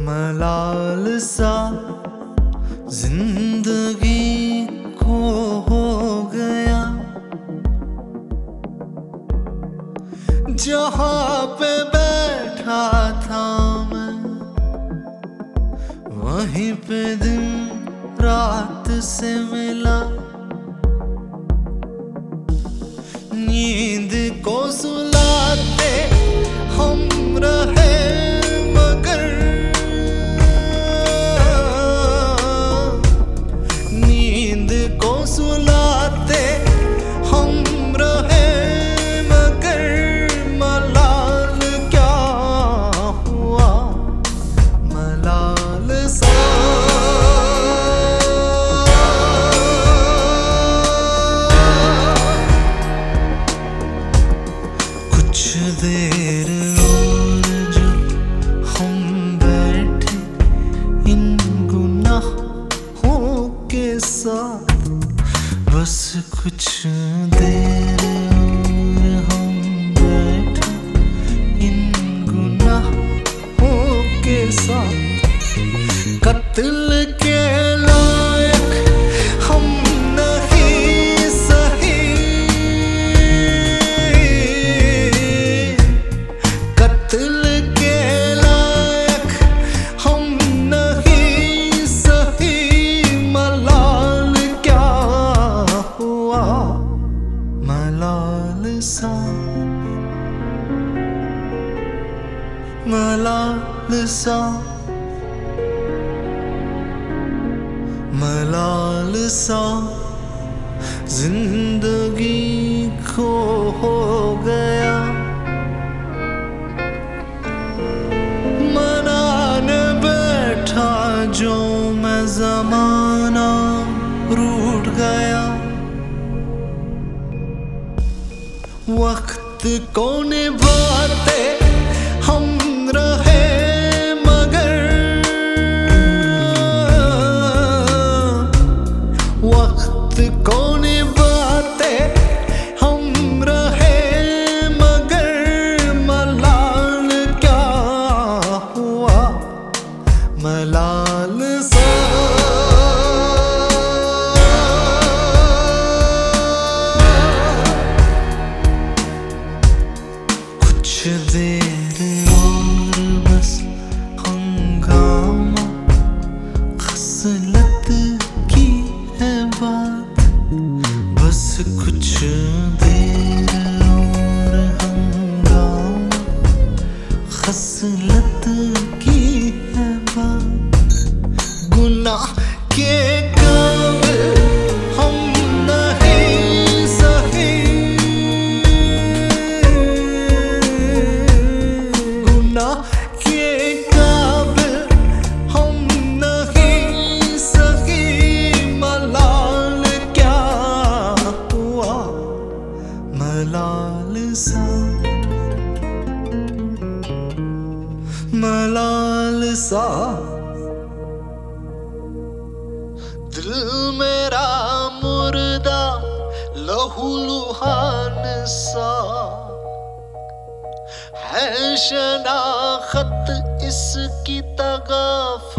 मलाल सा जिंदगी को हो गया, जहां पे बैठा था मैं वहीं पे दिन रात से मिला। नींद को सुलाते हम रहे मगर नींद को सुलाते हम रहे मगर मलाल क्या हुआ मलाल सा। कुछ देर और जो हम बैठे इन गुनाहों के साथ, बस कुछ देर और हम बैठे इन गुनाहों के साथ। कत्ल के लायक हम नहीं सही, कत्ल के लायक हम नहीं सही। मलाल क्या हुआ मलाल सा, मलाल सा, मलाल सा जिंदगी को हो गया। मनाने बैठा जो मैं ज़माना रूठ गया। वक्त को निभाते हम रहे मगर वक्त को निभाते हम रहे मगर मलाल क्या हुआ मलाल सा। कुछ देर और बस हंगामा खसलत की है बात, बस कुछ देर और हंगामा खसलत की है बात। गुनाह के काबिल हम नहीं सही, गुनाह के काबिल हम नहीं सही। मलाल क्या हुआ मलाल सा, मलाल सा। दिल मेरा मुर्दा लहू लुहान सा है, शनाख्त इसकी तगाफल